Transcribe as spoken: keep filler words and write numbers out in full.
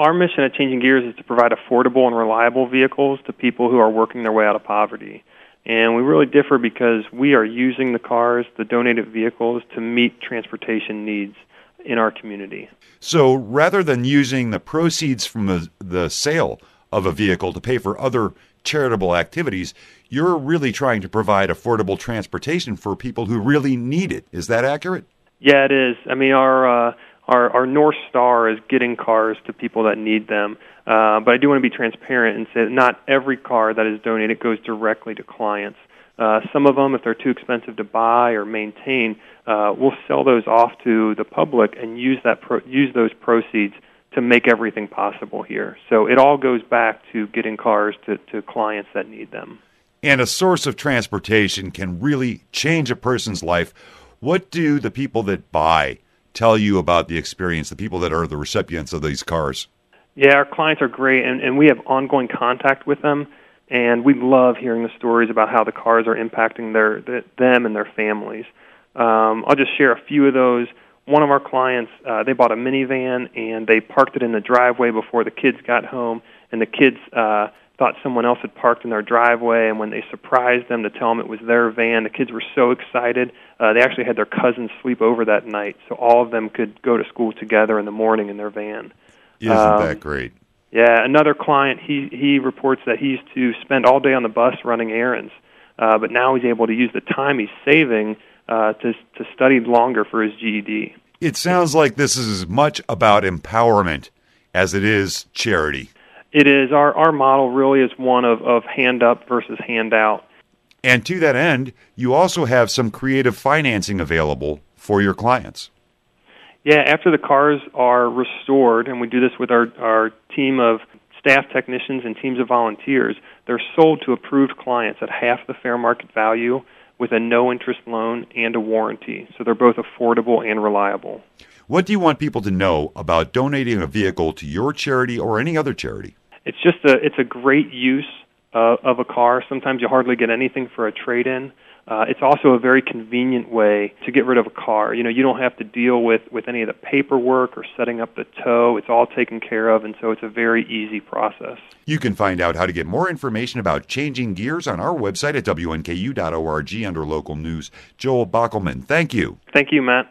our mission at Changing Gears is to provide affordable and reliable vehicles to people who are working their way out of poverty. And we really differ because we are using the cars, the donated vehicles, to meet transportation needs in our community. So rather than using the proceeds from the, the sale of a vehicle to pay for other charitable activities, you're really trying to provide affordable transportation for people who really need it. Is that accurate? Yeah, it is. I mean, our uh, our, our North Star is getting cars to people that need them. Uh, but I do want to be transparent and say that not every car that is donated goes directly to clients. Uh, some of them, if they're too expensive to buy or maintain, uh, we'll sell those off to the public and use that pro- use those proceeds to make everything possible here. So it all goes back to getting cars to, to clients that need them. And a source of transportation can really change a person's life. What do the people that buy tell you about the experience, the people that are the recipients of these cars? Yeah, our clients are great, and, and we have ongoing contact with them, and we love hearing the stories about how the cars are impacting their, the, them and their families. Um, I'll just share a few of those. One of our clients, uh, they bought a minivan, and they parked it in the driveway before the kids got home, and the kids uh, thought someone else had parked in their driveway, and when they surprised them to tell them it was their van, the kids were so excited. Uh, they actually had their cousins sleep over that night, so all of them could go to school together in the morning in their van. Isn't um, that great? Yeah, another client, he, he reports that he used to spend all day on the bus running errands, uh, but now he's able to use the time he's saving uh, to, to study longer for his G E D. It sounds like this is as much about empowerment as it is charity. It is. Our, our model really is one of, of hand up versus hand out. And to that end, you also have some creative financing available for your clients. Yeah, after the cars are restored, and we do this with our, our team of staff technicians and teams of volunteers, they're sold to approved clients at half the fair market value with a no-interest loan and a warranty. So they're both affordable and reliable. What do you want people to know about donating a vehicle to your charity or any other charity? It's just a, it's a great use uh, of a car. Sometimes you hardly get anything for a trade-in. Uh, it's also a very convenient way to get rid of a car. You know, you don't have to deal with, with any of the paperwork or setting up the tow. It's all taken care of, and so it's a very easy process. You can find out how to get more information about Changing Gears on our website at W N K U dot org under local news. Joel Bockelman, thank you. Thank you, Matt.